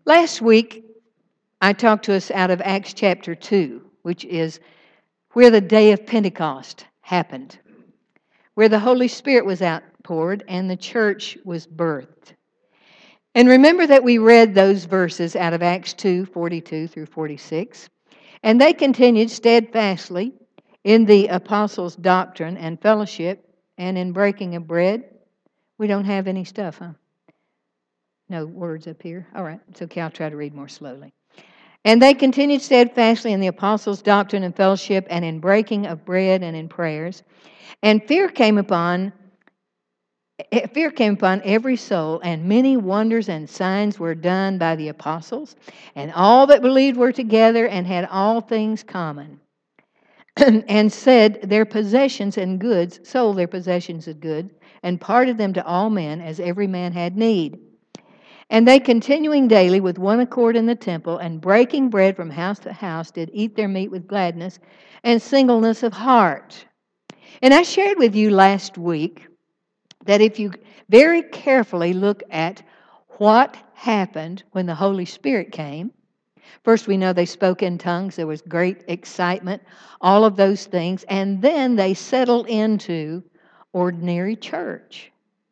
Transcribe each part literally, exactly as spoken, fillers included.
Last week, I talked to us out of Acts chapter two, which is where the day of Pentecost happened, where the Holy Spirit was outpoured and the church was birthed. And remember that we read those verses out of Acts two, forty-two through forty-six. And they continued steadfastly in the apostles' doctrine and fellowship and in breaking of bread. We don't have any stuff, huh? No words up here. All right, it's okay. I'll try to read more slowly. And they continued steadfastly in the apostles' doctrine and fellowship and in breaking of bread and in prayers. And fear came upon Fear came upon every soul, and many wonders and signs were done by the apostles. And all that believed were together and had all things common. And said their possessions and goods, sold their possessions and goods, and parted them to all men as every man had need. And they continuing daily with one accord in the temple, and breaking bread from house to house, did eat their meat with gladness and singleness of heart. And I shared with you last week that if you very carefully look at what happened when the Holy Spirit came, first we know they spoke in tongues, there was great excitement, all of those things, and then they settled into ordinary church.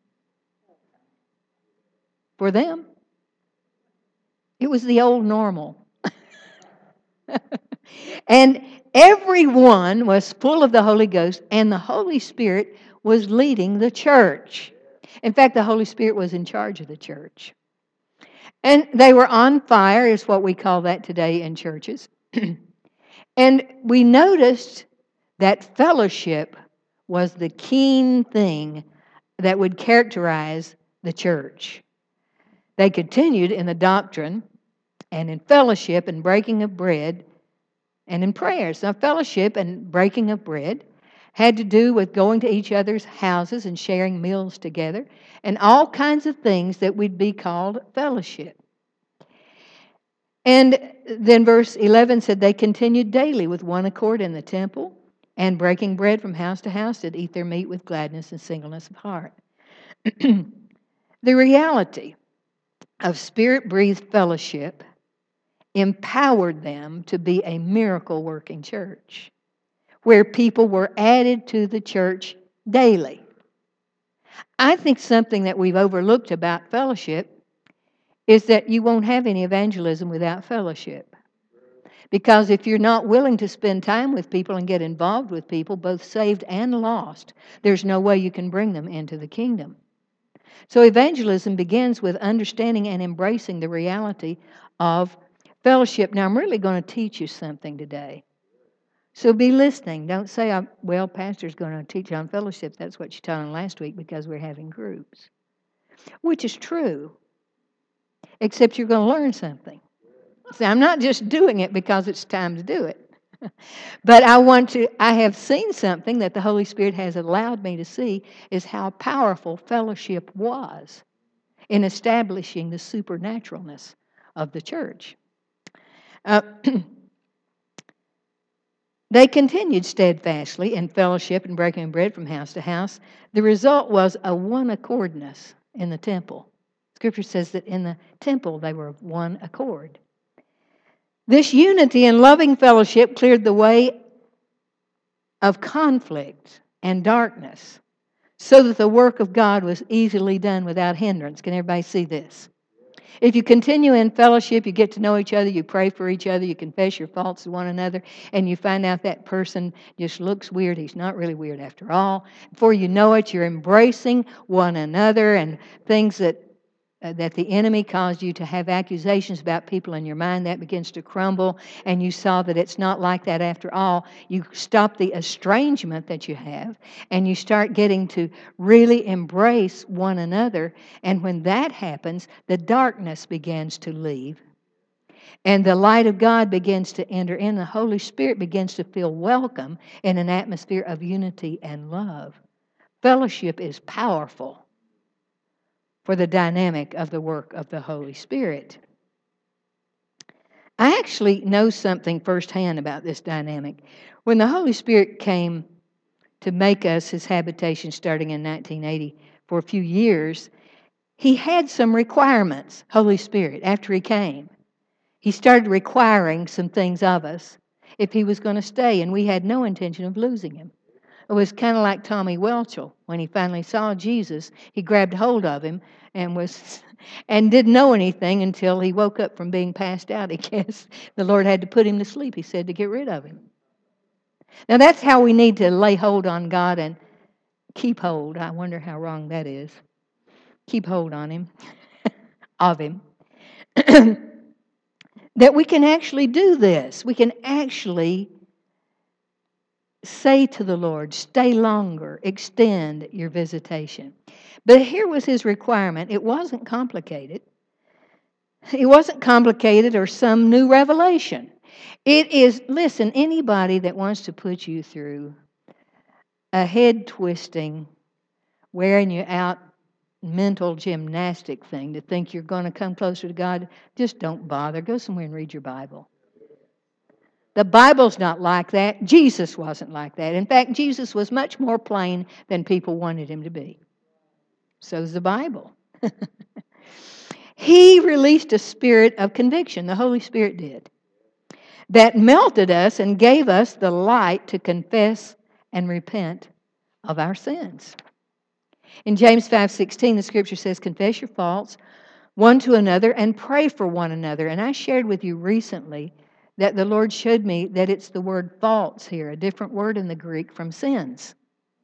For them, it was the old normal. And everyone was full of the Holy Ghost, and the Holy Spirit was leading the church. In fact, the Holy Spirit was in charge of the church. And they were on fire, is what we call that today in churches. And we noticed that fellowship was the keen thing that would characterize the church. They continued in the doctrine and in fellowship and breaking of bread and in prayers. Now, fellowship and breaking of bread had to do with going to each other's houses and sharing meals together and all kinds of things that would be called fellowship. And then verse eleven said, they continued daily with one accord in the temple and breaking bread from house to house did eat their meat with gladness and singleness of heart. The reality of Spirit-breathed fellowship empowered them to be a miracle-working church where people were added to the church daily. I think something that we've overlooked about fellowship is that you won't have any evangelism without fellowship. Because if you're not willing to spend time with people and get involved with people, both saved and lost, there's no way you can bring them into the kingdom. So evangelism begins with understanding and embracing the reality of fellowship. Now, I'm really going to teach you something today. So be listening. Don't say, well, Pastor's going to teach on fellowship. That's what she taught on last week because we're having groups. Which is true, except you're going to learn something. See, I'm not just doing it because it's time to do it. But I want to, I have seen something that the Holy Spirit has allowed me to see is how powerful fellowship was in establishing the supernaturalness of the church. Uh, They continued steadfastly in fellowship and breaking bread from house to house. The result was a one accordness in the temple. Scripture says that in the temple they were of one accord. This unity and loving fellowship cleared the way of conflict and darkness so that the work of God was easily done without hindrance. Can everybody see this? If you continue in fellowship, you get to know each other, you pray for each other, you confess your faults to one another, and you find out that person just looks weird. He's not really weird after all. Before you know it, you're embracing one another and things that uh, that the enemy caused you to have accusations about people in your mind, that begins to crumble, and you saw that it's not like that after all. You stop the estrangement that you have, and you start getting to really embrace one another. And when that happens, the darkness begins to leave, and the light of God begins to enter in. The Holy Spirit begins to feel welcome in an atmosphere of unity and love. Fellowship is powerful for the dynamic of the work of the Holy Spirit. I actually know something firsthand about this dynamic. When the Holy Spirit came to make us His habitation starting in nineteen eighty for a few years, he had some requirements, Holy Spirit, after he came. He started requiring some things of us if he was going to stay, and we had no intention of losing him. It was kind of like Tommy Welchel. When he finally saw Jesus, he grabbed hold of him and was and didn't know anything until he woke up from being passed out. I guess the Lord had to put him to sleep, he said, to get rid of him. Now that's how we need to lay hold on God and keep hold. I wonder how wrong that is. Keep hold on him, of him. That we can actually do this. We can actually say to the Lord, stay longer, extend your visitation. But here was his requirement. It wasn't complicated. It wasn't complicated or some new revelation. It is, listen, anybody that wants to put you through a head-twisting, wearing you out mental gymnastic thing to think you're going to come closer to God, just don't bother. Go somewhere and read your Bible. The Bible's not like that. Jesus wasn't like that. In fact, Jesus was much more plain than people wanted him to be. So's the Bible. He released a spirit of conviction, the Holy Spirit did, that melted us and gave us the light to confess and repent of our sins. In James five sixteen, the scripture says, confess your faults one to another and pray for one another. And I shared with you recently that the Lord showed me that it's the word faults here, a different word in the Greek from sins.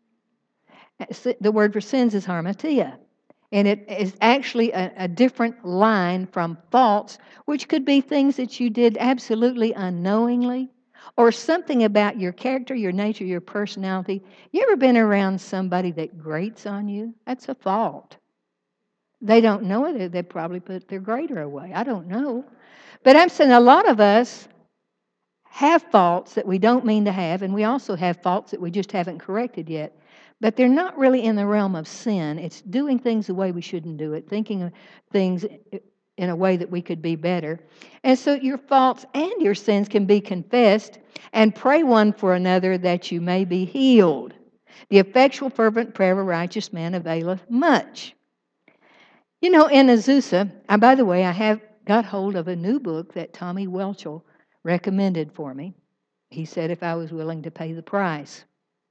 The word for sins is harmatia. And it is actually a, a different line from faults, which could be things that you did absolutely unknowingly, or something about your character, your nature, your personality. You ever been around somebody that grates on you? That's a fault. They don't know it. They probably put their grater away. I don't know. But I'm saying a lot of us have faults that we don't mean to have, and we also have faults that we just haven't corrected yet. But they're not really in the realm of sin. It's doing things the way we shouldn't do it, thinking of things in a way that we could be better. And so your faults and your sins can be confessed, and pray one for another that you may be healed. The effectual fervent prayer of a righteous man availeth much. You know, in Azusa, and by the way, I have got hold of a new book that Tommy Welchel recommended for me. He said if I was willing to pay the price.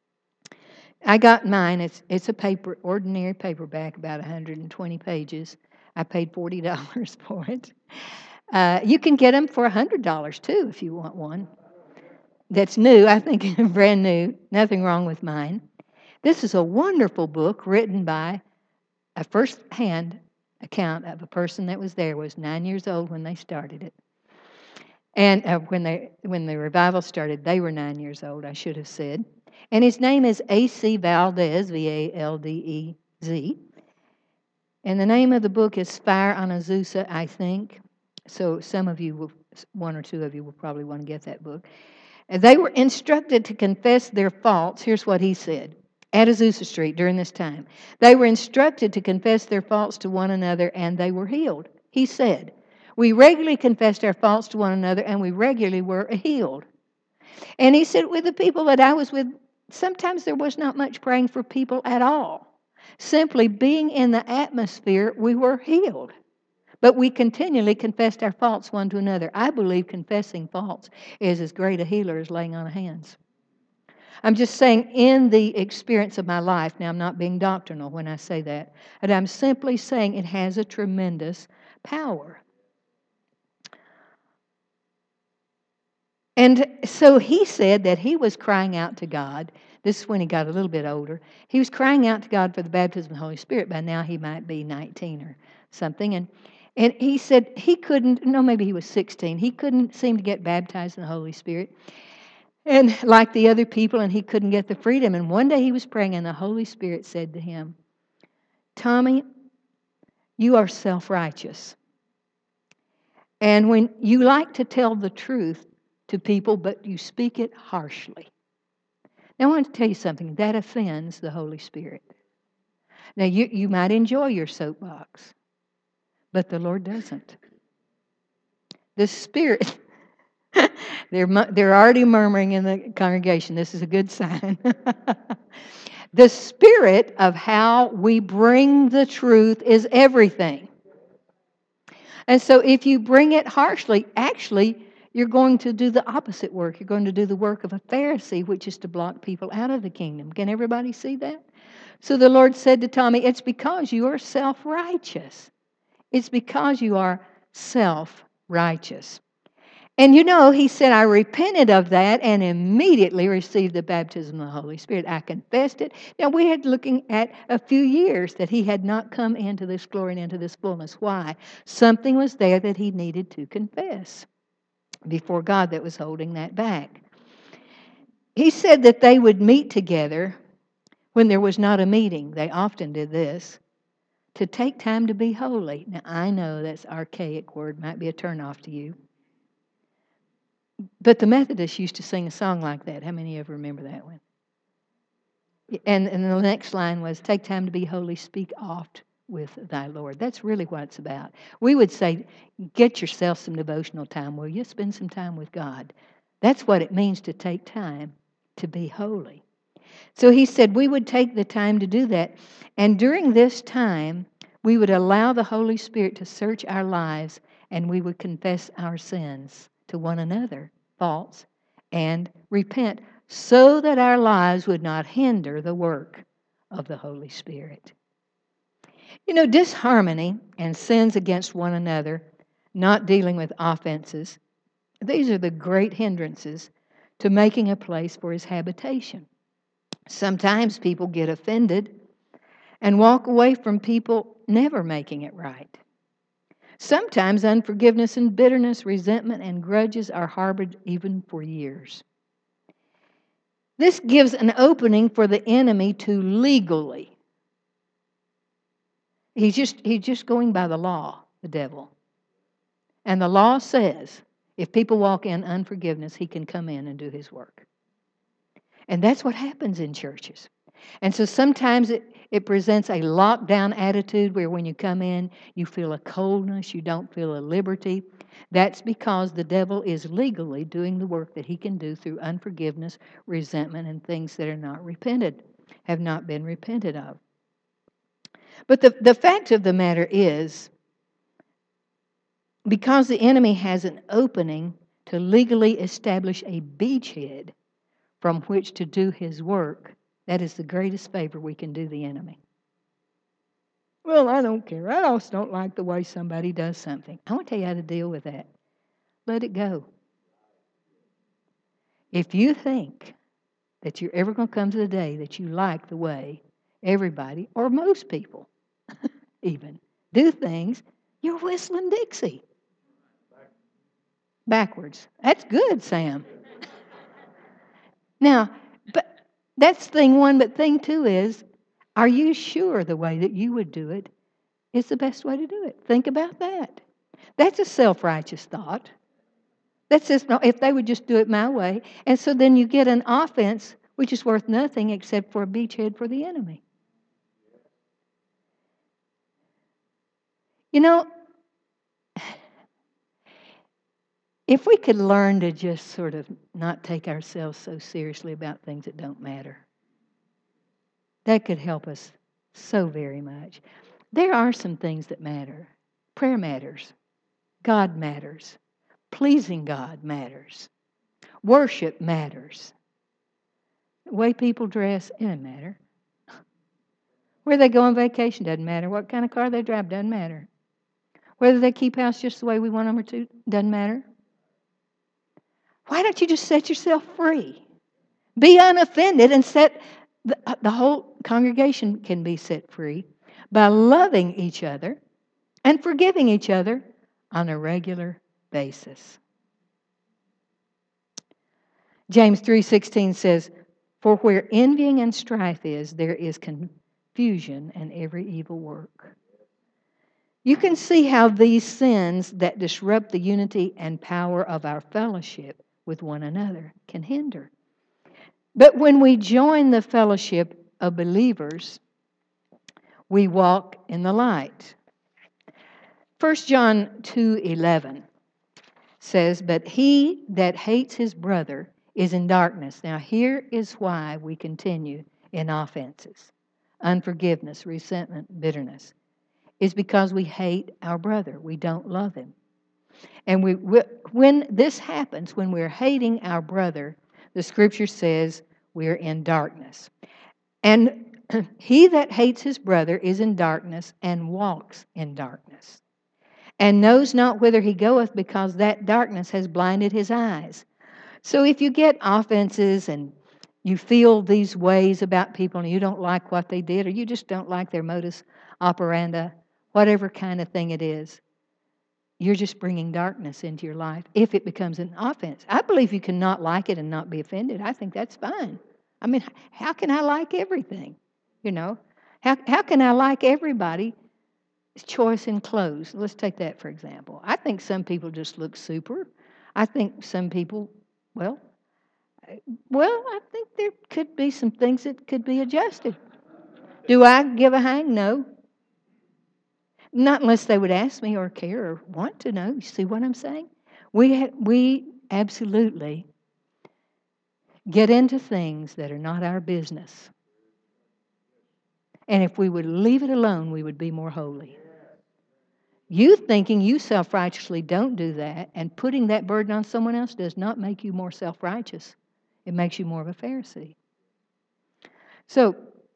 I got mine. It's it's a paper, ordinary paperback, about one hundred twenty pages. I paid forty dollars for it. Uh, you can get them for one hundred dollars too if you want one. That's new. I think brand new. Nothing wrong with mine. This is a wonderful book written by a first-hand account of a person that was there. Was nine years old when they started it. And uh, when they when the revival started, they were nine years old, I should have said. And his name is A C Valdez, V A L D E Z. And the name of the book is Fire on Azusa, I think. So some of you, will, one or two of you will probably want to get that book. And they were instructed to confess their faults. Here's what he said. At Azusa Street during this time. They were instructed to confess their faults to one another, and they were healed. He said, we regularly confessed our faults to one another, and we regularly were healed. And he said, with the people that I was with, sometimes there was not much praying for people at all. Simply being in the atmosphere, we were healed. But we continually confessed our faults one to another. I believe confessing faults is as great a healer as laying on of hands. I'm just saying in the experience of my life, now I'm not being doctrinal when I say that, but I'm simply saying it has a tremendous power. And so he said that he was crying out to God. This is when he got a little bit older. He was crying out to God for the baptism of the Holy Spirit. By now he might be nineteen or something. And and he said he couldn't, no, maybe he was sixteen. He couldn't seem to get baptized in the Holy Spirit. And like the other people, and he couldn't get the freedom. And one day he was praying, and the Holy Spirit said to him, Tommy, you are self-righteous. And when you like to tell the truth to people, but you speak it harshly. Now, I want to tell you something. That offends the Holy Spirit. Now, you, you might enjoy your soapbox, but the Lord doesn't. The Spirit, they're, they're already murmuring in the congregation. This is a good sign. The spirit of how we bring the truth is everything. And so if you bring it harshly, actually, you're going to do the opposite work. You're going to do the work of a Pharisee, which is to block people out of the kingdom. Can everybody see that? So the Lord said to Tommy, it's because you are self-righteous. It's because you are self-righteous. And you know, he said, I repented of that and immediately received the baptism of the Holy Spirit. I confessed it. Now, we had looking at a few years that he had not come into this glory and into this fullness. Why? Something was there that he needed to confess before God that was holding that back. He said that they would meet together when there was not a meeting. They often did this, to take time to be holy. Now, I know that's an archaic word, might be a turnoff to you. But the Methodists used to sing a song like that. How many of you remember that one? And, and the next line was, take time to be holy, speak oft with thy Lord. That's really what it's about. We would say, get yourself some devotional time. Will you spend some time with God? That's what it means to take time to be holy. So he said we would take the time to do that. And during this time, we would allow the Holy Spirit to search our lives, and we would confess our sins to one another, faults, and repent so that our lives would not hinder the work of the Holy Spirit. You know, disharmony and sins against one another, not dealing with offenses, these are the great hindrances to making a place for His habitation. Sometimes people get offended and walk away from people never making it right. Sometimes unforgiveness and bitterness, resentment and grudges are harbored even for years. This gives an opening for the enemy to legally. He's just, he's just going by the law, the devil. And the law says if people walk in unforgiveness, he can come in and do his work. And that's what happens in churches. And so sometimes it, it presents a lockdown attitude where when you come in, you feel a coldness, you don't feel a liberty. That's because the devil is legally doing the work that he can do through unforgiveness, resentment, and things that are not repented, have not been repented of. But the, the fact of the matter is, because the enemy has an opening to legally establish a beachhead from which to do his work, that is the greatest favor we can do the enemy. Well, I don't care. I just don't like the way somebody does something. I want to tell you how to deal with that. Let it go. If you think that you're ever going to come to the day that you like the way everybody, or most people even, do things, you're whistling Dixie. Backwards. That's good, Sam. Now, but that's thing one, but thing two is, are you sure the way that you would do it is the best way to do it? Think about that. That's a self-righteous thought. That's just, no, if they would just do it my way. And so then you get an offense which is worth nothing except for a beachhead for the enemy. You know, if we could learn to just sort of not take ourselves so seriously about things that don't matter, that could help us so very much. There are some things that matter. Prayer matters. God matters. Pleasing God matters. Worship matters. The way people dress, it doesn't matter. Where they go on vacation doesn't matter. What kind of car they drive doesn't matter. Whether they keep house just the way we want them to doesn't matter. Why don't you just set yourself free? Be unoffended and set the, the whole congregation can be set free by loving each other and forgiving each other on a regular basis. James three sixteen says, for where envying and strife is, there is confusion and every evil work. You can see how these sins that disrupt the unity and power of our fellowship with one another can hinder. But when we join the fellowship of believers, we walk in the light. First John two eleven says, but he that hates his brother is in darkness. Now here is why we continue in offenses, unforgiveness, resentment, bitterness, is because we hate our brother. We don't love him. And we, when this happens, when we're hating our brother, the Scripture says we're in darkness. And he that hates his brother is in darkness and walks in darkness, and knows not whither he goeth, because that darkness has blinded his eyes. So if you get offenses and you feel these ways about people and you don't like what they did, or you just don't like their modus operandi, whatever kind of thing it is, you're just bringing darkness into your life if it becomes an offense. I believe you can not like it and not be offended. I think that's fine. I mean, how can I like everything? You know, how, how can I like everybody? Choice in clothes. Let's take that for example. I think some people just look super. I think some people, well, well, I think there could be some things that could be adjusted. Do I give a hang? No. Not unless they would ask me or care or want to know. You see what I'm saying? We ha- we absolutely get into things that are not our business. And if we would leave it alone, we would be more holy. You thinking you self-righteously don't do that and putting that burden on someone else does not make you more self-righteous. It makes you more of a Pharisee. So,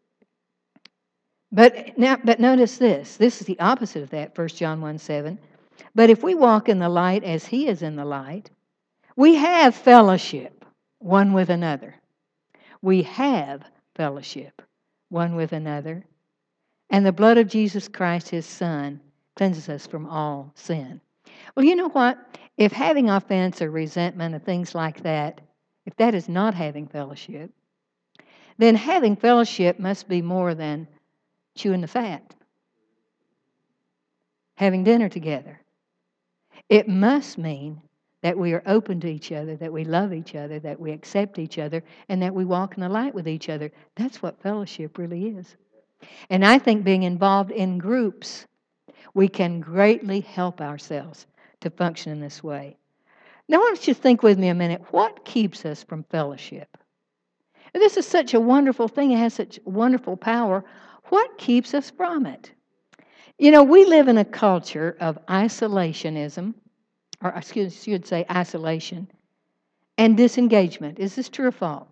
but now, but notice this. This is the opposite of that, First John one seven. But if we walk in the light as he is in the light, we have fellowship one with another. We have fellowship one with another. And the blood of Jesus Christ, his Son, cleanses us from all sin. Well, you know what? If having offense or resentment or things like that, if that is not having fellowship, then having fellowship must be more than chewing the fat, having dinner together. It must mean that we are open to each other, that we love each other, that we accept each other, and that we walk in the light with each other. That's what fellowship really is. And I think being involved in groups, we can greatly help ourselves to function in this way. Now, I want you to think with me a minute. What keeps us from fellowship? This is such a wonderful thing. It has such wonderful power. What keeps us from it? You know, we live in a culture of isolationism, or excuse, you should say isolation, and disengagement. Is this true or false?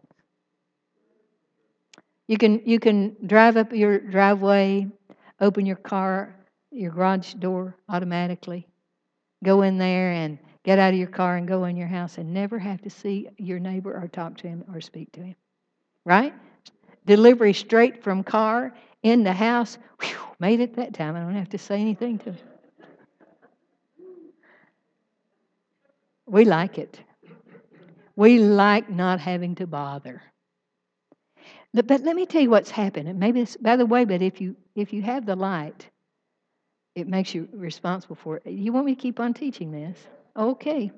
You can you can drive up your driveway, open your car, your garage door automatically, go in there and get out of your car and go in your house and never have to see your neighbor or talk to him or speak to him. Right? Delivery straight from car in the house. Whew, made it that time. I don't have to say anything to him. We like it. We like not having to bother. But let me tell you what's happened. And maybe it's, by the way, but if you if you have the light, it makes you responsible for it. You want me to keep on teaching this? Okay.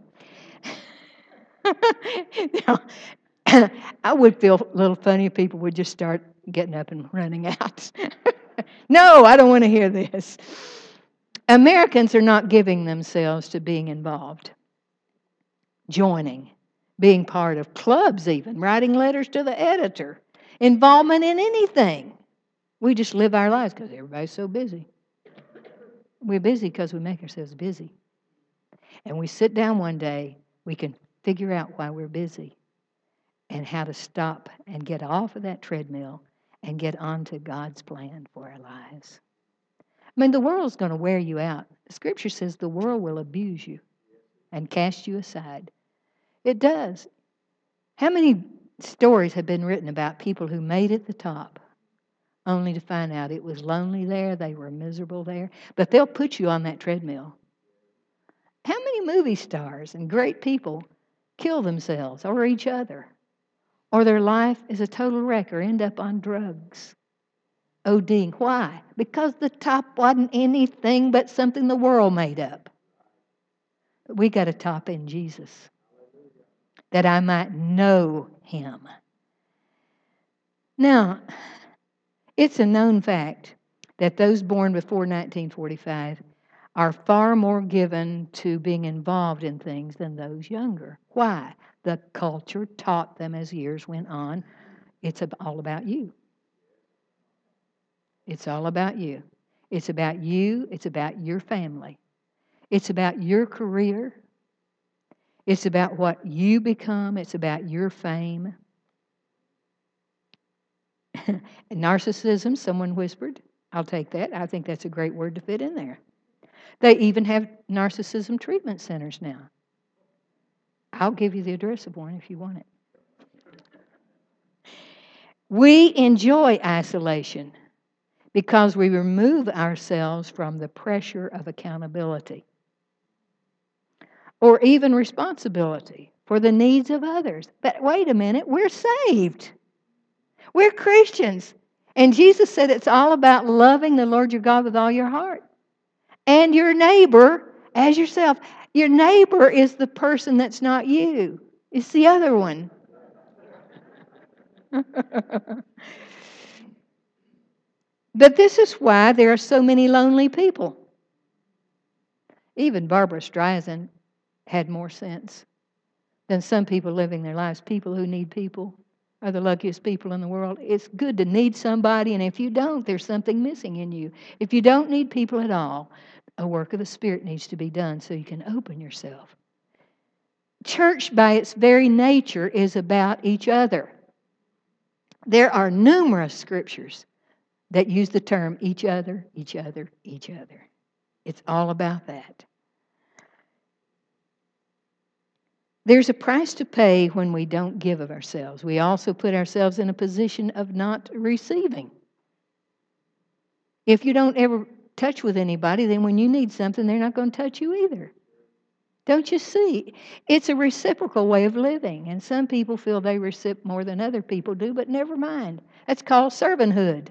Now, I would feel a little funny if people would just start getting up and running out. No, I don't want to hear this. Americans are not giving themselves to being involved, joining, being part of clubs even, writing letters to the editor, involvement in anything. We just live our lives because everybody's so busy. We're busy because we make ourselves busy. And we sit down one day, we can figure out why we're busy and how to stop and get off of that treadmill and get onto God's plan for our lives. I mean, the world's going to wear you out. The Scripture says the world will abuse you and cast you aside. It does. How many stories have been written about people who made it the top only to find out it was lonely there, they were miserable there? But they'll put you on that treadmill. How many movie stars and great people kill themselves or each other? Or their life is a total wreck or end up on drugs, ODing. Why? Because the top wasn't anything but something the world made up. But we got a top in Jesus, that I might know him. Now, it's a known fact that those born before nineteen forty-five are far more given to being involved in things than those younger. Why? The culture taught them as years went on, it's all about you. It's all about you. It's about you. It's about your family. It's about your career. It's about what you become. It's about your fame. Narcissism, someone whispered. I'll take that. I think that's a great word to fit in there. They even have narcissism treatment centers now. I'll give you the address of one if you want it. We enjoy isolation because we remove ourselves from the pressure of accountability or even responsibility for the needs of others. But wait a minute, we're saved. We're Christians. And Jesus said it's all about loving the Lord your God with all your heart and your neighbor as yourself. Your neighbor is the person that's not you. It's the other one. But this is why there are so many lonely people. Even Barbara Streisand had more sense than some people living their lives. People who need people are the luckiest people in the world. It's good to need somebody, and if you don't, there's something missing in you. If you don't need people at all, a work of the Spirit needs to be done so you can open yourself. Church, by its very nature, is about each other. There are numerous scriptures that use the term each other, each other, each other. It's all about that. There's a price to pay when we don't give of ourselves. We also put ourselves in a position of not receiving. If you don't ever touch with anybody, then when you need something, they're not going to touch you either. Don't you see? It's a reciprocal way of living, and some people feel they receive more than other people do, but never mind. That's called servanthood.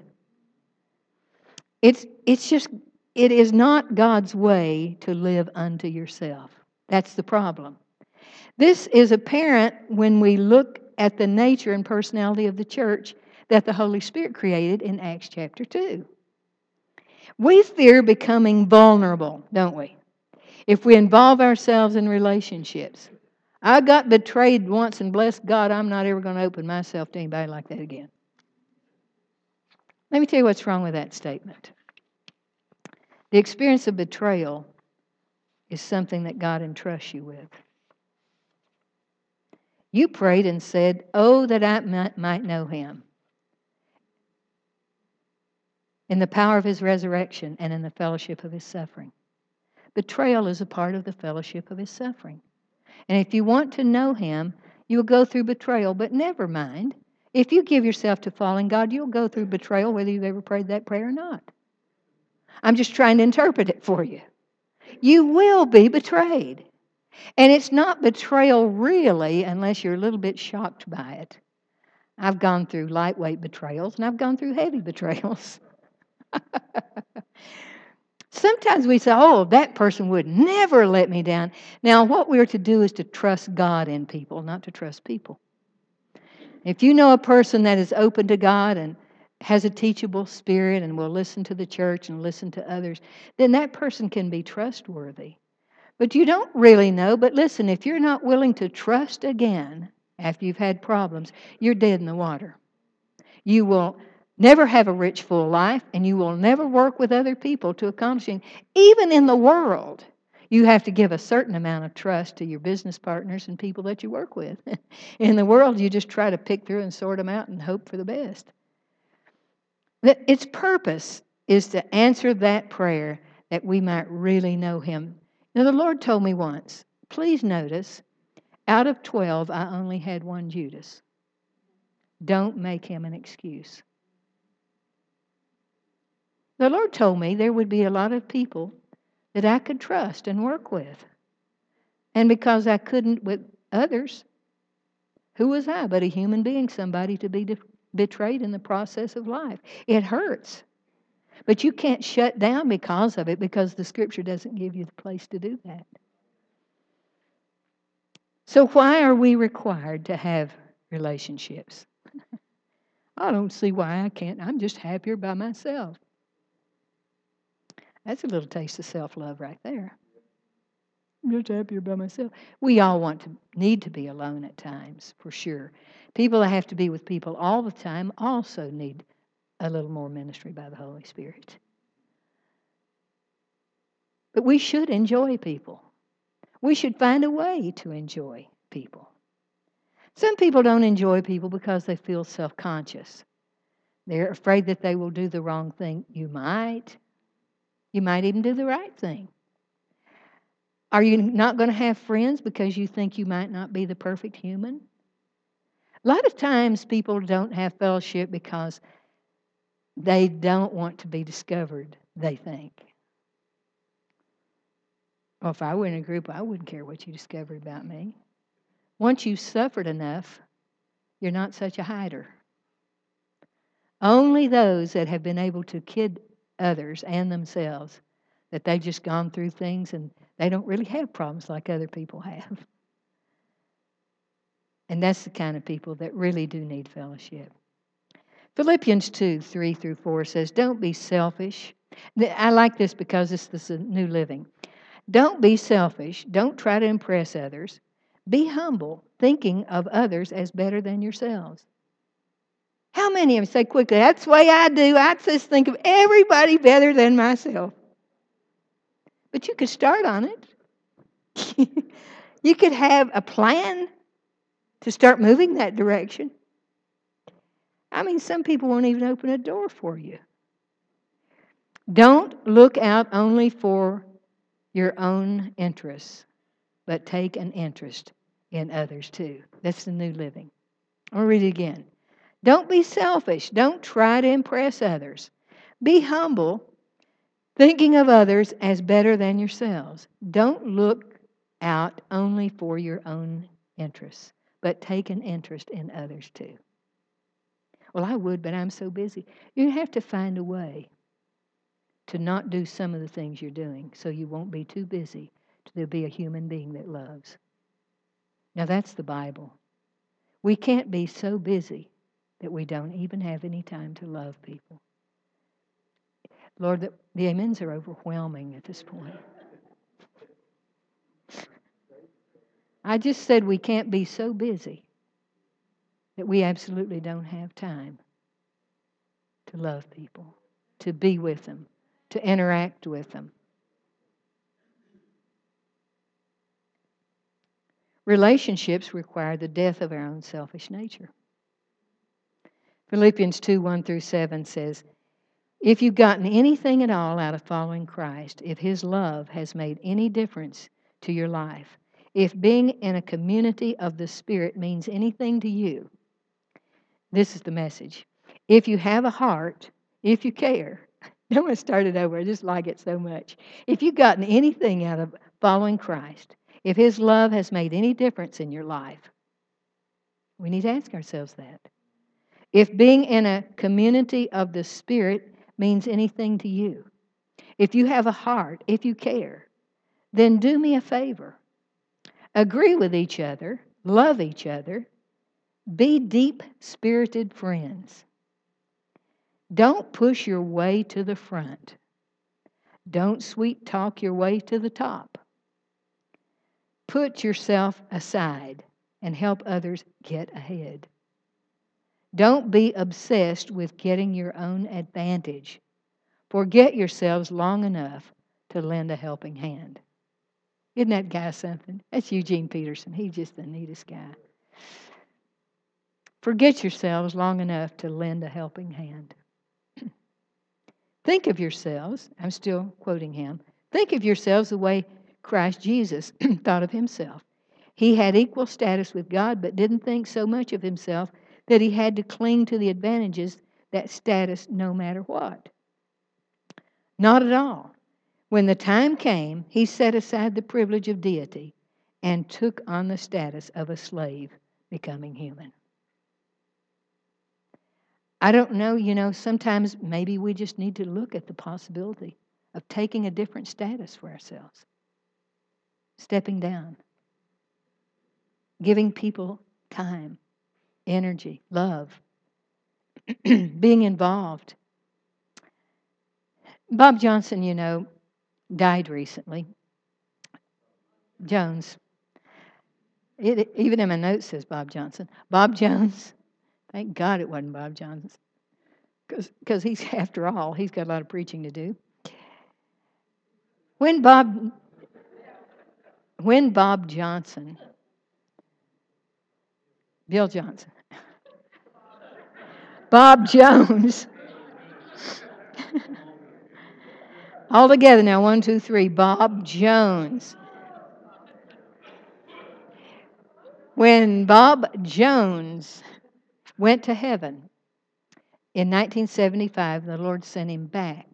It's, it's just, it is not God's way to live unto yourself. That's the problem. This is apparent when we look at the nature and personality of the church that the Holy Spirit created in Acts chapter two. We fear becoming vulnerable, don't we? If we involve ourselves in relationships. I got betrayed once, and bless God, I'm not ever going to open myself to anybody like that again. Let me tell you what's wrong with that statement. The experience of betrayal is something that God entrusts you with. You prayed and said, "Oh, that I might know him in the power of his resurrection and in the fellowship of his suffering." Betrayal is a part of the fellowship of his suffering. And if you want to know him, you'll go through betrayal. But never mind. If you give yourself to following God, you'll go through betrayal whether you've ever prayed that prayer or not. I'm just trying to interpret it for you. You will be betrayed. And it's not betrayal really unless you're a little bit shocked by it. I've gone through lightweight betrayals and I've gone through heavy betrayals. Sometimes we say, "Oh, that person would never let me down." Now, what we're to do is to trust God in people, not to trust people. If you know a person that is open to God and has a teachable spirit and will listen to the church and listen to others, then that person can be trustworthy. But you don't really know. But listen, if you're not willing to trust again after you've had problems, you're dead in the water. You will never have a rich, full life, and you will never work with other people to accomplishing. Even in the world, you have to give a certain amount of trust to your business partners and people that you work with. In the world, you just try to pick through and sort them out and hope for the best. Its purpose is to answer that prayer that we might really know him. Now, the Lord told me once, please notice, out of twelve, I only had one Judas. Don't make him an excuse. The Lord told me there would be a lot of people that I could trust and work with. And because I couldn't with others, who was I but a human being, somebody to be de- betrayed in the process of life? It hurts. But you can't shut down because of it, because the Scripture doesn't give you the place to do that. So why are we required to have relationships? I don't see why I can't. I'm just happier by myself. That's a little taste of self-love right there. I'm just happier by myself. We all want to need to be alone at times, for sure. People that have to be with people all the time also need a little more ministry by the Holy Spirit. But we should enjoy people. We should find a way to enjoy people. Some people don't enjoy people because they feel self-conscious. They're afraid that they will do the wrong thing. You might. You might even do the right thing. Are you not going to have friends because you think you might not be the perfect human? A lot of times people don't have fellowship because they don't want to be discovered, they think. Well, if I were in a group, I wouldn't care what you discovered about me. Once you've suffered enough, you're not such a hider. Only those that have been able to kid others and themselves, that they've just gone through things and they don't really have problems like other people have. And that's the kind of people that really do need fellowship. Philippians two, three through four says, don't be selfish. I like this because this is the New Living. Don't be selfish. Don't try to impress others. Be humble, thinking of others as better than yourselves. How many of them say quickly, that's the way I do. I just think of everybody better than myself. But you could start on it. You could have a plan to start moving that direction. I mean, some people won't even open a door for you. Don't look out only for your own interests, but take an interest in others too. That's the New Living. I'll read it again. Don't be selfish. Don't try to impress others. Be humble, thinking of others as better than yourselves. Don't look out only for your own interests, but take an interest in others too. Well, I would, but I'm so busy. You have to find a way to not do some of the things you're doing so you won't be too busy to be a human being that loves. Now, that's the Bible. We can't be so busy that we don't even have any time to love people. Lord, the, the amens are overwhelming at this point. I just said we can't be so busy that we absolutely don't have time to love people, to be with them, to interact with them. Relationships require the death of our own selfish nature. Philippians two, one through seven says, if you've gotten anything at all out of following Christ, if His love has made any difference to your life, if being in a community of the Spirit means anything to you, this is the message. If you have a heart, if you care, I'm going to start it over. I just like it so much. If you've gotten anything out of following Christ, if His love has made any difference in your life, we need to ask ourselves that. If being in a community of the Spirit means anything to you, if you have a heart, if you care, then do me a favor. Agree with each other, love each other, be deep-spirited friends. Don't push your way to the front. Don't sweet talk your way to the top. Put yourself aside and help others get ahead. Don't be obsessed with getting your own advantage. Forget yourselves long enough to lend a helping hand. Isn't that guy something? That's Eugene Peterson. He's just the neatest guy. Forget yourselves long enough to lend a helping hand. Think of yourselves, I'm still quoting him, think of yourselves the way Christ Jesus thought of Himself. He had equal status with God, but didn't think so much of Himself that He had to cling to the advantages that status no matter what. Not at all. When the time came, He set aside the privilege of deity and took on the status of a slave, becoming human. I don't know, you know, sometimes maybe we just need to look at the possibility of taking a different status for ourselves. Stepping down. Giving people time, energy, love. Being involved. Bob Johnson, you know, died recently. Jones. It, even in my notes says Bob Johnson. Bob Jones. Thank God it wasn't Bob Jones. because he's, after all, he's got a lot of preaching to do. When Bob, when Bob Johnson, Bill Johnson, Bob Jones, all together now, one, two, three, Bob Jones. When Bob Jones went to heaven in nineteen seventy-five, the Lord sent him back.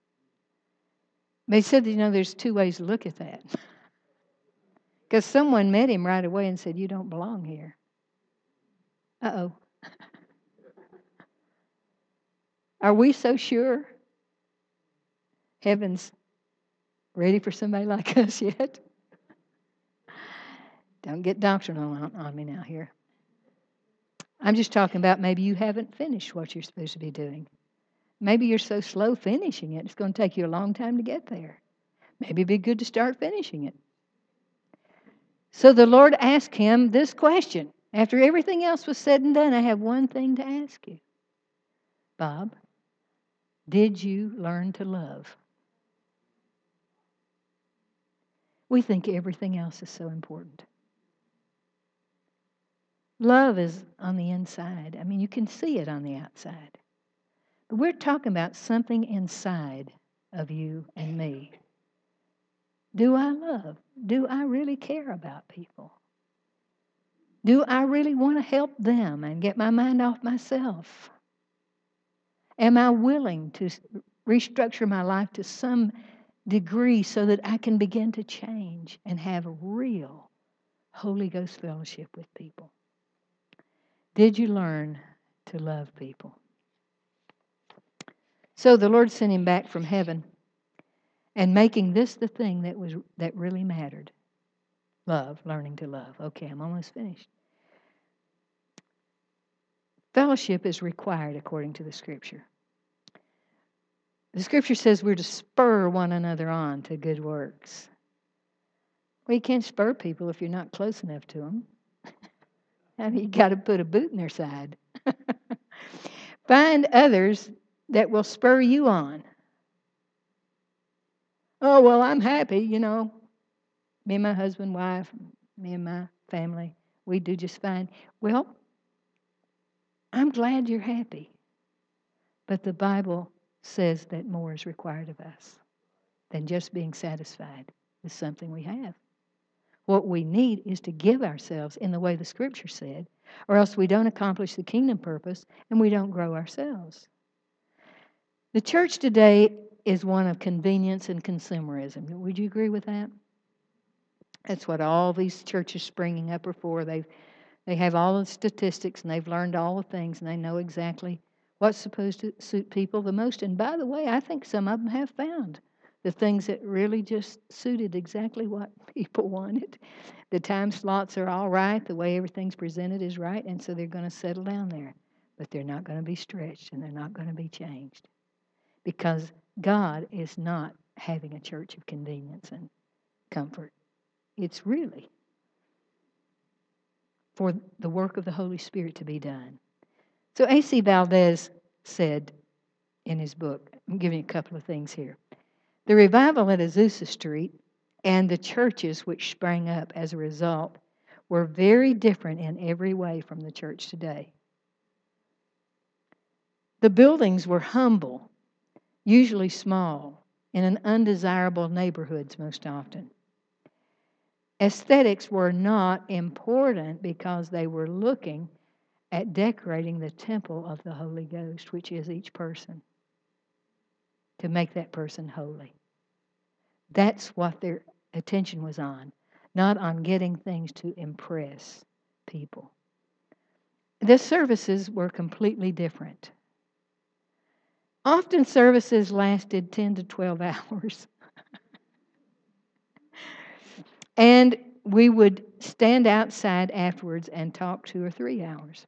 They said, you know, there's two ways to look at that. Because someone met him right away and said, you don't belong here. Uh-oh. Are we so sure heaven's ready for somebody like us yet? Don't get doctrinal on, on me now here. I'm just talking about maybe you haven't finished what you're supposed to be doing. Maybe you're so slow finishing it, it's going to take you a long time to get there. Maybe it'd be good to start finishing it. So the Lord asked him this question. After everything else was said and done, I have one thing to ask you. Bob, did you learn to love? We think everything else is so important. Love is on the inside. I mean, you can see it on the outside. But we're talking about something inside of you and me. Do I love? Do I really care about people? Do I really want to help them and get my mind off myself? Am I willing to restructure my life to some degree so that I can begin to change and have a real Holy Ghost fellowship with people? Did you learn to love people? So the Lord sent him back from heaven and making this the thing that was that really mattered. Love, learning to love. Okay, I'm almost finished. Fellowship is required according to the Scripture. The Scripture says we're to spur one another on to good works. Well, you can't spur people if you're not close enough to them. I mean, you got to put a boot in their side. Find others that will spur you on. Oh, well, I'm happy, you know. Me and my husband, wife, me and my family, we do just fine. Well, I'm glad you're happy. But the Bible says that more is required of us than just being satisfied with something we have. What we need is to give ourselves in the way the Scripture said, or else we don't accomplish the kingdom purpose and we don't grow ourselves. The church today is one of convenience and consumerism. Would you agree with that? That's what all these churches springing up are for. They they have all the statistics and they've learned all the things and they know exactly what's supposed to suit people the most. And by the way, I think some of them have found the things that really just suited exactly what people wanted. The time slots are all right. The way everything's presented is right. And so they're going to settle down there. But they're not going to be stretched and they're not going to be changed. Because God is not having a church of convenience and comfort. It's really for the work of the Holy Spirit to be done. So A C Valdez said in his book, I'm giving you a couple of things here. The revival at Azusa Street and the churches which sprang up as a result were very different in every way from the church today. The buildings were humble, usually small, in an undesirable neighborhoods most often. Aesthetics were not important because they were looking at decorating the temple of the Holy Ghost, which is each person, to make that person holy. That's what their attention was on, not on getting things to impress people. The services were completely different. Often services lasted ten to twelve hours. And we would stand outside afterwards and talk two or three hours.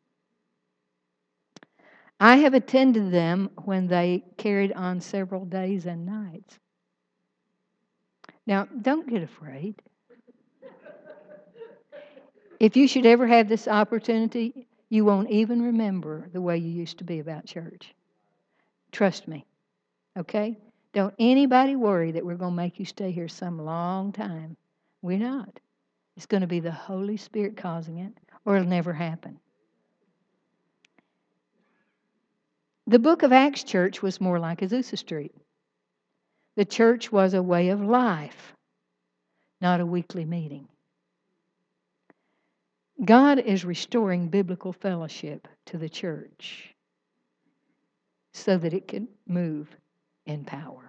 I have attended them when they carried on several days and nights. Now, don't get afraid. If you should ever have this opportunity, you won't even remember the way you used to be about church. Trust me, okay? Don't anybody worry that we're going to make you stay here some long time. We're not. It's going to be the Holy Spirit causing it, or it'll never happen. The book of Acts church was more like Azusa Street. The church was a way of life, not a weekly meeting. God is restoring biblical fellowship to the church so that it can move in power.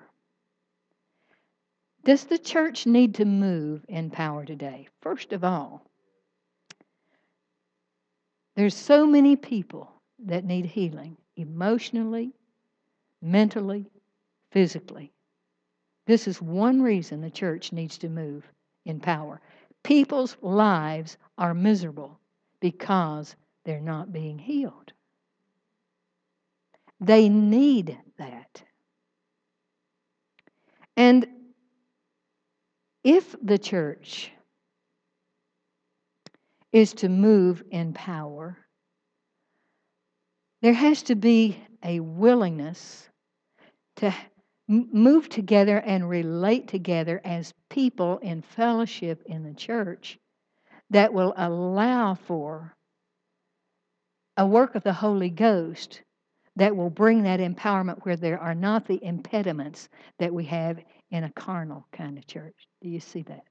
Does the church need to move in power today? First of all, there's so many people that need healing emotionally, mentally, physically. This is one reason the church needs to move in power. People's lives are miserable because they're not being healed. They need that. And if the church is to move in power, there has to be a willingness to move together and relate together as people in fellowship in the church that will allow for a work of the Holy Ghost that will bring that empowerment where there are not the impediments that we have in a carnal kind of church. Do you see that?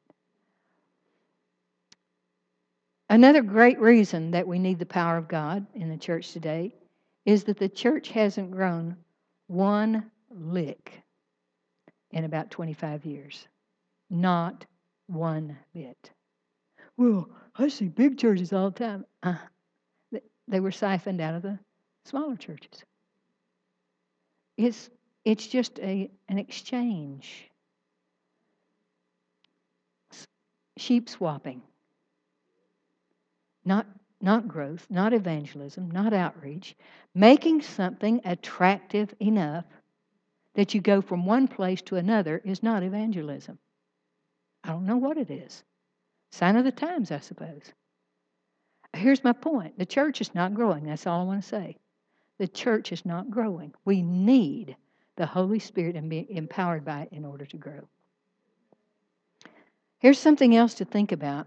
Another great reason that we need the power of God in the church today is that the church hasn't grown one lick in about twenty-five years. Not one bit. Well, I see big churches all the time. Uh, they were siphoned out of the smaller churches. It's, it's just a, an exchange. Sheep swapping. Not, not growth, not evangelism, not outreach. Making something attractive enough that you go from one place to another is not evangelism. I don't know what it is. Sign of the times, I suppose. Here's my point. The church is not growing. That's all I want to say. The church is not growing. We need the Holy Spirit and be empowered by it in order to grow. Here's something else to think about.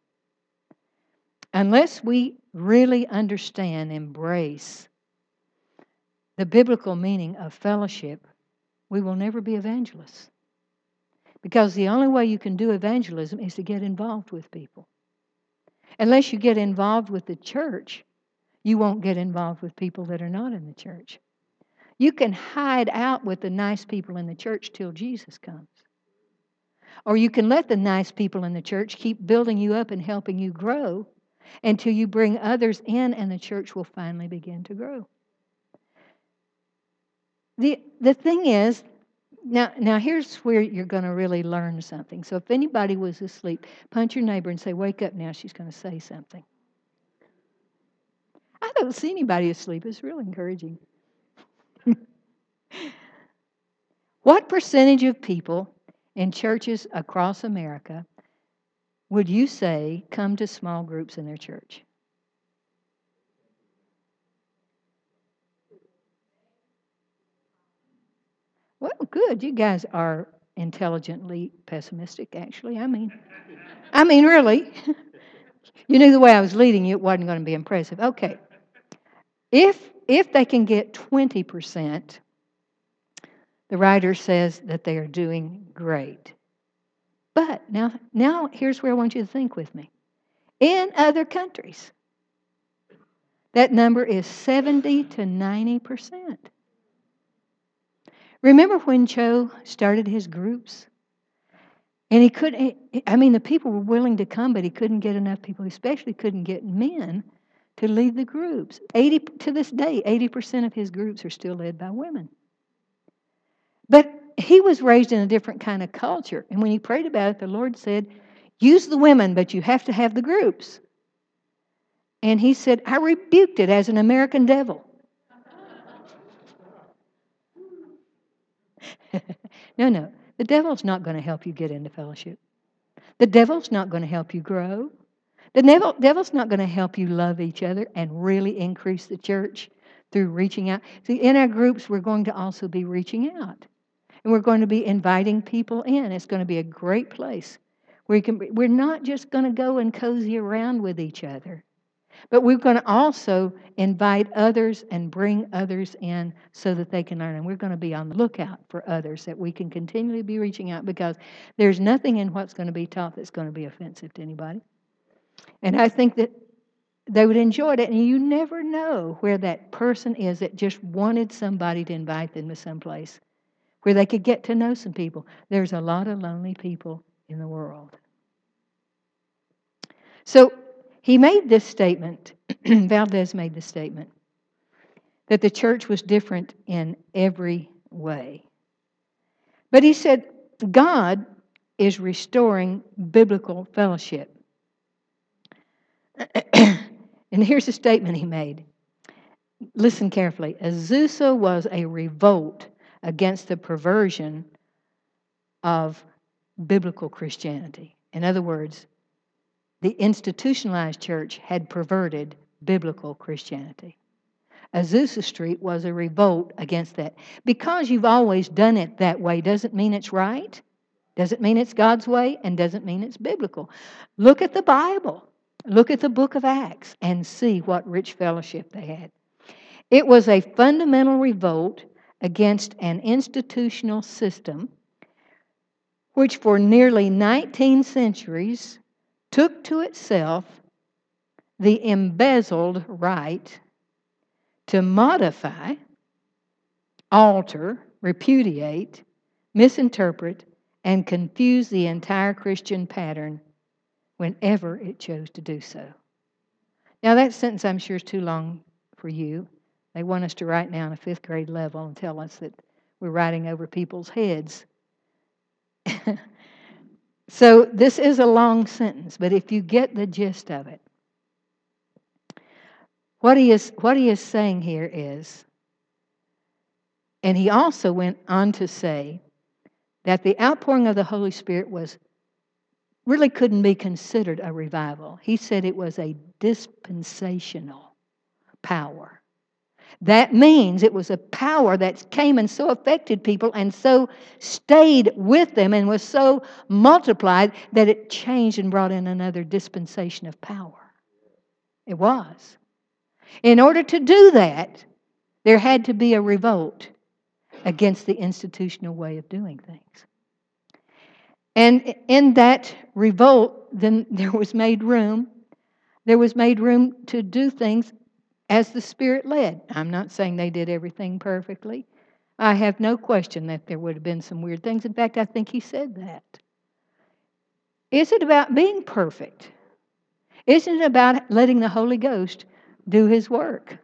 Unless we really understand, embrace the biblical meaning of fellowship, we will never be evangelists. Because the only way you can do evangelism is to get involved with people. Unless you get involved with the church, you won't get involved with people that are not in the church. You can hide out with the nice people in the church till Jesus comes. Or you can let the nice people in the church keep building you up and helping you grow until you bring others in and the church will finally begin to grow. The, the thing is, now, now here's where you're going to really learn something. So if anybody was asleep, punch your neighbor and say, wake up now, she's going to say something. I don't see anybody asleep. It's really encouraging. What percentage of people in churches across America would you say come to small groups in their church? Well, good. You guys are intelligently pessimistic, actually. I mean, I mean, really. You knew the way I was leading you, it wasn't going to be impressive. Okay. If if they can get twenty percent, the writer says that they are doing great. But now, now here's where I want you to think with me. In other countries, that number is seventy to ninety percent. Remember when Cho started his groups? And he couldn't, I mean, the people were willing to come, but he couldn't get enough people, especially couldn't get men to lead the groups. eighty to this day, eighty percent of his groups are still led by women. But he was raised in a different kind of culture. And when he prayed about it, the Lord said, use the women, but you have to have the groups. And he said, I rebuked it as an American devil. No, no. The devil's not going to help you get into fellowship. The devil's not going to help you grow. The devil, devil's not going to help you love each other and really increase the church through reaching out. See, in our groups, we're going to also be reaching out. And we're going to be inviting people in. It's going to be a great place where you can. We're not just going to go and cozy around with each other, but we're going to also invite others and bring others in so that they can learn. And we're going to be on the lookout for others that we can continually be reaching out, because there's nothing in what's going to be taught that's going to be offensive to anybody. And I think that they would enjoy it. And you never know where that person is that just wanted somebody to invite them to someplace where they could get to know some people. There's a lot of lonely people in the world. So he made this statement, Valdez made this statement, that the church was different in every way. But he said, God is restoring biblical fellowship. And here's a statement he made. Listen carefully. Azusa was a revolt against the perversion of biblical Christianity. In other words, the institutionalized church had perverted biblical Christianity. Azusa Street was a revolt against that. Because you've always done it that way doesn't mean it's right, doesn't mean it's God's way, and doesn't mean it's biblical. Look at the Bible. Look at the book of Acts and see what rich fellowship they had. It was a fundamental revolt against an institutional system which for nearly nineteen centuries took to itself the embezzled right to modify, alter, repudiate, misinterpret, and confuse the entire Christian pattern whenever it chose to do so. Now, that sentence I'm sure is too long for you. They want us to write now on a fifth grade level and tell us that we're writing over people's heads. So this is a long sentence, but if you get the gist of it, what he is, what he is saying here is, and he also went on to say that the outpouring of the Holy Spirit was really couldn't be considered a revival. He said it was a dispensational power. That means it was a power that came and so affected people and so stayed with them and was so multiplied that it changed and brought in another dispensation of power. It was. In order to do that, there had to be a revolt against the institutional way of doing things. And in that revolt, then there was made room. There was made room to do things as the Spirit led. I'm not saying they did everything perfectly. I have no question that there would have been some weird things. In fact, I think he said that. Is it about being perfect? Isn't it about letting the Holy Ghost do His work?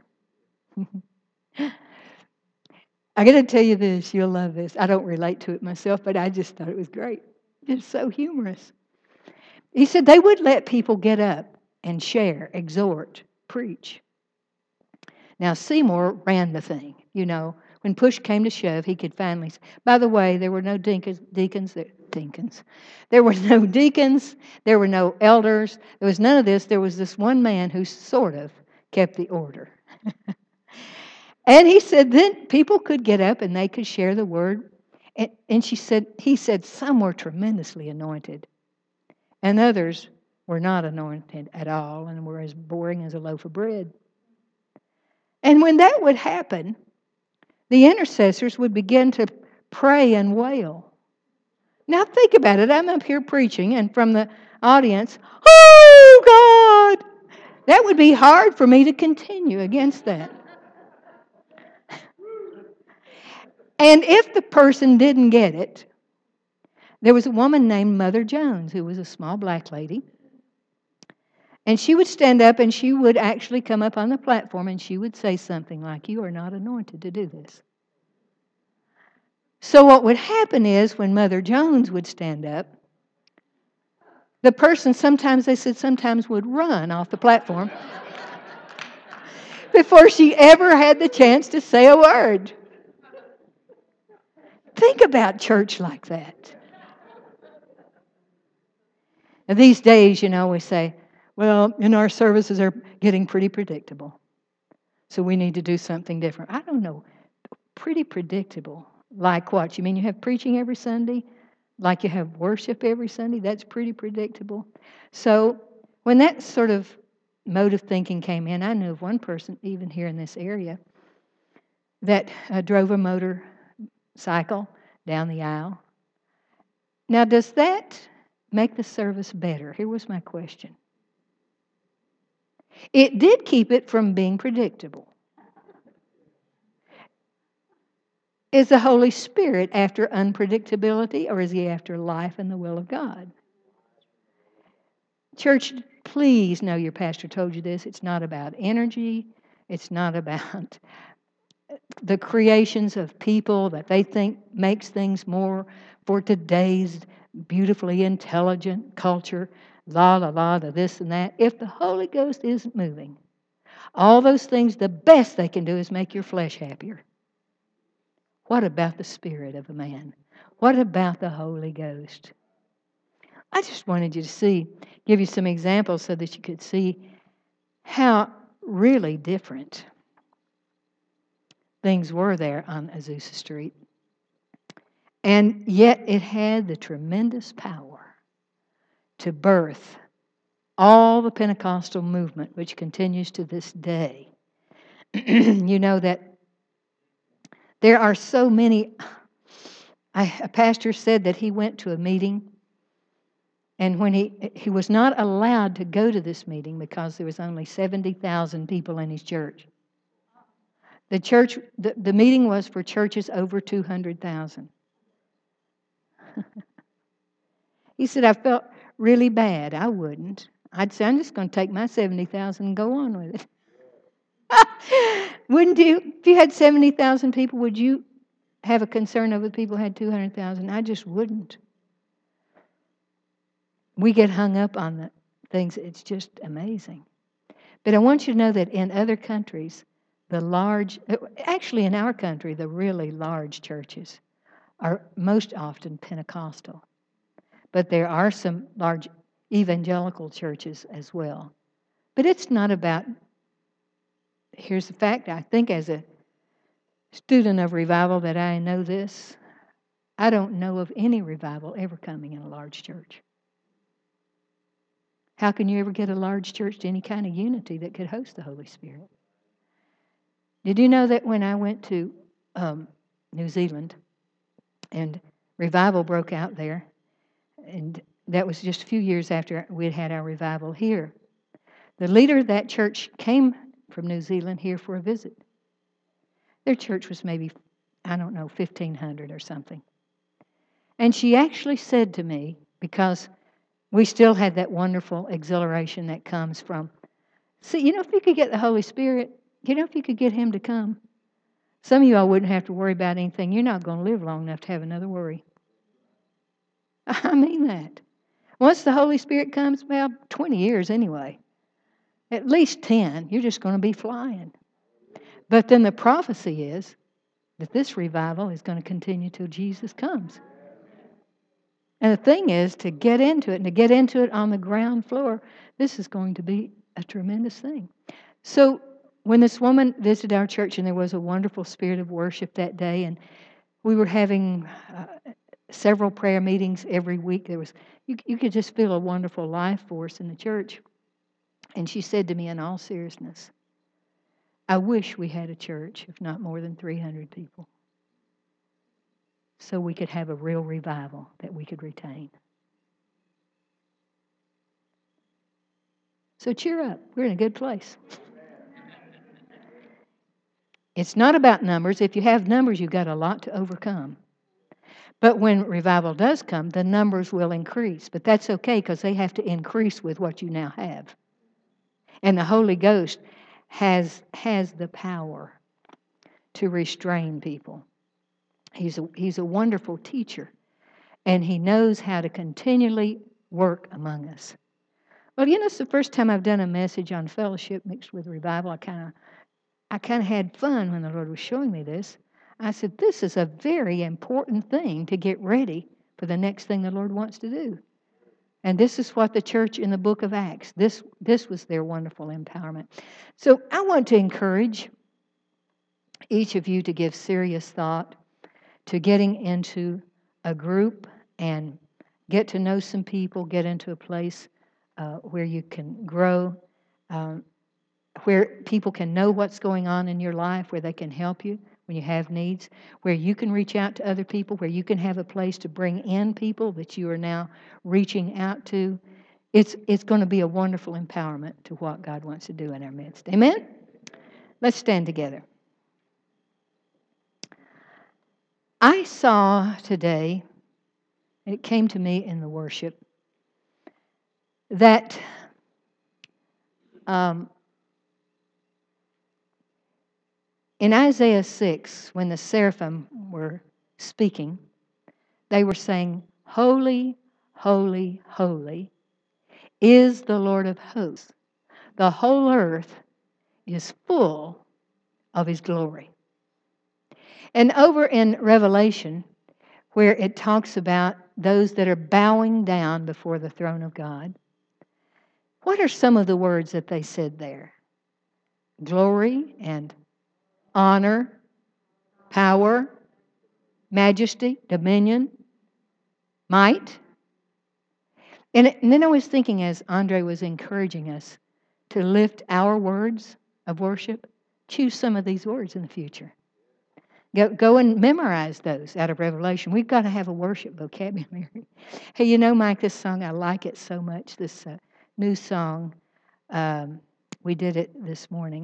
I got to tell you this. You'll love this. I don't relate to it myself, but I just thought it was great. It's so humorous. He said they would let people get up and share, exhort, preach. Now, Seymour ran the thing. You know, when push came to shove, he could finally. By the way, there were no deacons. Deacons. Deacons. There were no deacons. There were no elders. There was none of this. There was this one man who sort of kept the order. And he said then people could get up and they could share the word. And, and she said, he said some were tremendously anointed, and others were not anointed at all and were as boring as a loaf of bread. And when that would happen, the intercessors would begin to pray and wail. Now think about it. I'm up here preaching, and from the audience, oh God! That would be hard for me to continue against that. And if the person didn't get it, there was a woman named Mother Jones who was a small black lady. And she would stand up and she would actually come up on the platform and she would say something like, "You are not anointed to do this." So what would happen is when Mother Jones would stand up, the person sometimes, they said, sometimes would run off the platform before she ever had the chance to say a word. Think about church like that. And these days, you know, we say, well, and our services are getting pretty predictable. So we need to do something different. I don't know. Pretty predictable. Like what? You mean you have preaching every Sunday? Like you have worship every Sunday? That's pretty predictable. So when that sort of mode of thinking came in, I knew of one person, even here in this area, that uh, drove a motorcycle down the aisle. Now, does that make the service better? Here was my question. It did keep it from being predictable. Is the Holy Spirit after unpredictability, or is He after life and the will of God? Church, please know your pastor told you this. It's not about energy. It's not about the creations of people that they think makes things more for today's beautifully intelligent culture. La, la, la, the this and that. If the Holy Ghost isn't moving, all those things, the best they can do is make your flesh happier. What about the spirit of a man? What about the Holy Ghost? I just wanted you to see, give you some examples so that you could see how really different things were there on Azusa Street. And yet it had the tremendous power to birth all the Pentecostal movement, which continues to this day. You know that there are so many. I, a pastor said that he went to a meeting, and when he he was not allowed to go to this meeting because there was only seventy thousand people in his church. The church, the, the meeting was for churches over two hundred thousand. He said, I felt really bad. I wouldn't. I'd say, I'm just going to take my seventy thousand and go on with it. Wouldn't you? If you had seventy thousand people, would you have a concern over the people who had two hundred thousand? I just wouldn't. We get hung up on the things. It's just amazing. But I want you to know that in other countries, the large, actually in our country, the really large churches are most often Pentecostal. But there are some large evangelical churches as well. But it's not about, here's the fact, I think as a student of revival that I know this, I don't know of any revival ever coming in a large church. How can you ever get a large church to any kind of unity that could host the Holy Spirit? Did you know that when I went to um, New Zealand and revival broke out there, and that was just a few years after we had had our revival here, the leader of that church came from New Zealand here for a visit. Their church was maybe, I don't know, fifteen hundred or something. And she actually said to me, because we still had that wonderful exhilaration that comes from, see, you know, if you could get the Holy Spirit, you know, if you could get Him to come, some of you all wouldn't have to worry about anything. You're not going to live long enough to have another worry. I mean that. Once the Holy Spirit comes, about twenty years anyway, at least ten, you're just going to be flying. But then the prophecy is that this revival is going to continue till Jesus comes. And the thing is, to get into it, and to get into it on the ground floor, this is going to be a tremendous thing. So when this woman visited our church, and there was a wonderful spirit of worship that day, and we were having uh, several prayer meetings every week. There was you, you could just feel a wonderful life force in the church. And she said to me in all seriousness, I wish we had a church of not more than three hundred people, so we could have a real revival that we could retain. So cheer up. We're in a good place. It's not about numbers. If you have numbers, you've got a lot to overcome. But when revival does come, the numbers will increase. But that's okay, because they have to increase with what you now have. And the Holy Ghost has, has the power to restrain people. He's a, he's a wonderful teacher. And He knows how to continually work among us. Well, you know, it's the first time I've done a message on fellowship mixed with revival. I kind of I kind of had fun when the Lord was showing me this. I said, this is a very important thing to get ready for the next thing the Lord wants to do. And this is what the church in the book of Acts, this, this was their wonderful empowerment. So I want to encourage each of you to give serious thought to getting into a group and get to know some people, get into a place uh, where you can grow, um, where people can know what's going on in your life, where they can help you when you have needs, where you can reach out to other people, where you can have a place to bring in people that you are now reaching out to. It's, it's going to be a wonderful empowerment to what God wants to do in our midst. Amen? Let's stand together. I saw today, and it came to me in the worship, that um, in Isaiah six, when the seraphim were speaking, they were saying, "Holy, holy, holy is the Lord of hosts. The whole earth is full of His glory." And over in Revelation, where it talks about those that are bowing down before the throne of God, what are some of the words that they said there? Glory and honor, power, majesty, dominion, might. And, it, and then I was thinking, as Andre was encouraging us to lift our words of worship, choose some of these words in the future. Go, go and memorize those out of Revelation. We've got to have a worship vocabulary. Hey, you know, Mike, this song, I like it so much, this uh, new song. Um, we did it this morning.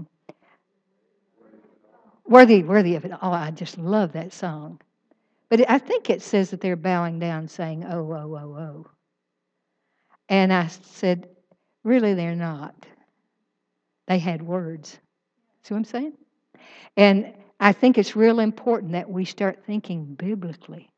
Worthy, worthy of it. Oh, I just love that song. But it, I think it says that they're bowing down saying, "Oh, oh, oh, oh." And I said, really, they're not. They had words. See what I'm saying? And I think it's real important that we start thinking biblically.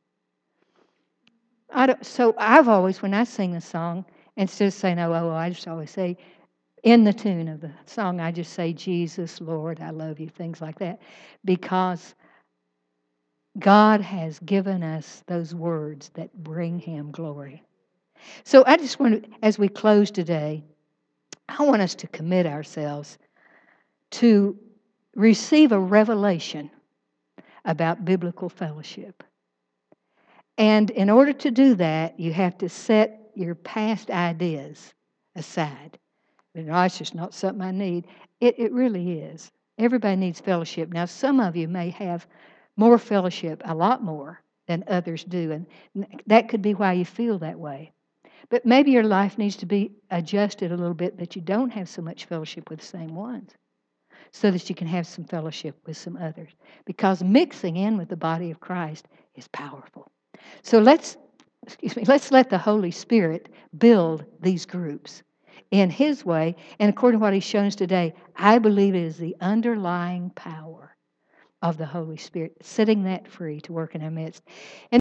I don't, so I've always, when I sing a song, instead of saying, "Oh, oh, oh," I just always say, in the tune of the song, I just say, "Jesus, Lord, I love you," things like that. Because God has given us those words that bring Him glory. So I just want to, as we close today, I want us to commit ourselves to receive a revelation about biblical fellowship. And in order to do that, you have to set your past ideas aside. You know, it's just not something I need. It, it really is. Everybody needs fellowship. Now, some of you may have more fellowship, a lot more, than others do. And that could be why you feel that way. But maybe your life needs to be adjusted a little bit that you don't have so much fellowship with the same ones, so that you can have some fellowship with some others. Because mixing in with the body of Christ is powerful. So let's, excuse me, let's let the Holy Spirit build these groups in His way. And according to what He's shown us today, I believe it is the underlying power of the Holy Spirit, setting that free to work in our midst. And